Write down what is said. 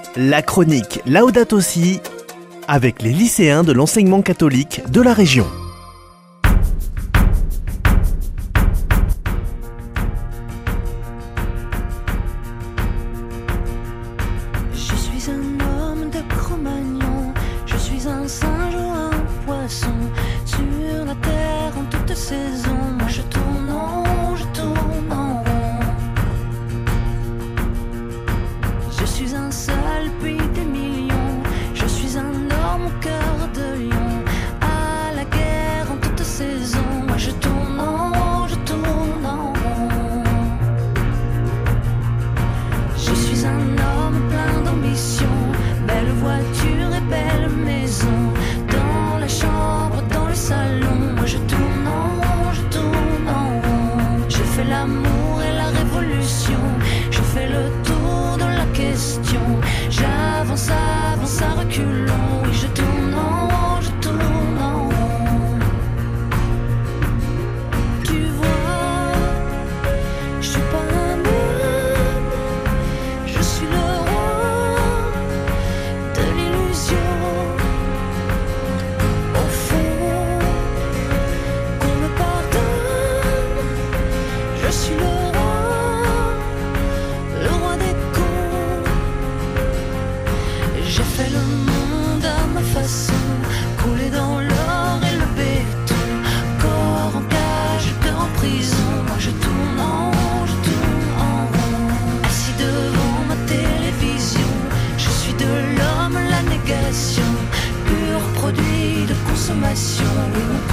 La chronique Laudato Si avec les lycéens de l'enseignement catholique de la région. Je suis un homme de Cro-Magnon, je suis un singe ou un poisson, sur la terre en toute saison, moi je tourne en rond, je tourne en rond. Je suis un seul pays des millions, je suis un homme au cœur de lion, à la guerre en toute saison, moi je tourne en rond, je tourne en rond. Je suis un homme plein d'ambition, belle voiture et belle maison, dans la chambre, dans le salon, moi je tourne en rond, je tourne en rond. Je fais l'amour et la révolution, je fais le tour de la question, j'avance, avance à reculons, oui je tourne en rond, je tourne en rond. Tu vois, je suis pas un homme, je suis le roi de l'illusion. Au fond, qu'on me pardonne, je suis le roi des cons. J'ai fait le monde à ma façon, coulé dans l'or et le béton, corps en cage, cœur en prison, moi je tourne en rond, je tourne en rond. Assis devant ma télévision, je suis de l'homme la négation, pur produit de consommation, oui mon